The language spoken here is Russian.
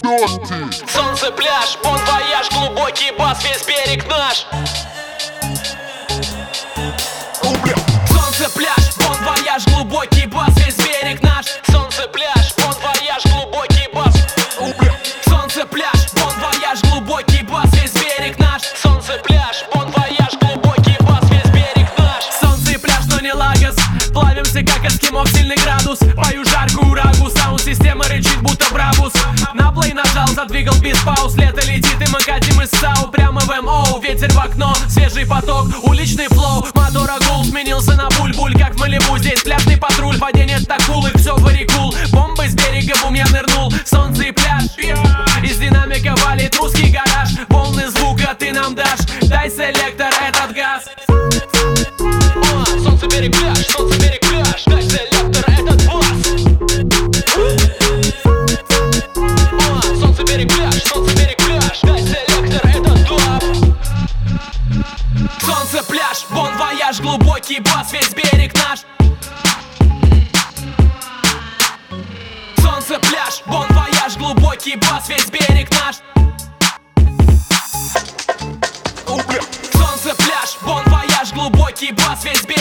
Солнце, пляж, бон вояж, глубокий бас, весь берег наш. Солнце, пляж, бон вояж, глубокий бас, весь берег наш. Солнце, пляж, бон вояж, глубокий бас. Солнце, пляж, бон вояж, глубокий бас, весь берег наш. Солнце, пляж, бон вояж, глубокий бас, весь берег наш. Солнце и пляж, но не Лагос. Плавимся, как эскимо в сильный градус. Пою жаркую рагу, саунд-система рычит, будто Брабус. На плей нажал, задвигал без пауз. Лето летит и мы катим из САУ прямо в МО. Ветер в окно, свежий поток, уличный флоу. Мотора гул сменился на буль-буль, как в Малибу. Здесь пляжный патруль, воде нет так кул, их все варикул. Бомбы с берега, бум, я нырнул. Солнце и пляж, из динамика валит русский гараж. Волны звука ты нам дашь, дай селектор этот газ. Солнце, берег, пляж, солнце, берег, пляж, дай селектор этот бас. Солнце, берег, пляж, солнце, берег, пляж, дай селектор этот дуб. Солнце, пляж, бон вояж, глубокий бас, весь берег наш. Солнце, пляж, бон вояж, глубокий бас, весь берег наш. Солнце, пляж, бон вояж, глубокий бас, весь берег.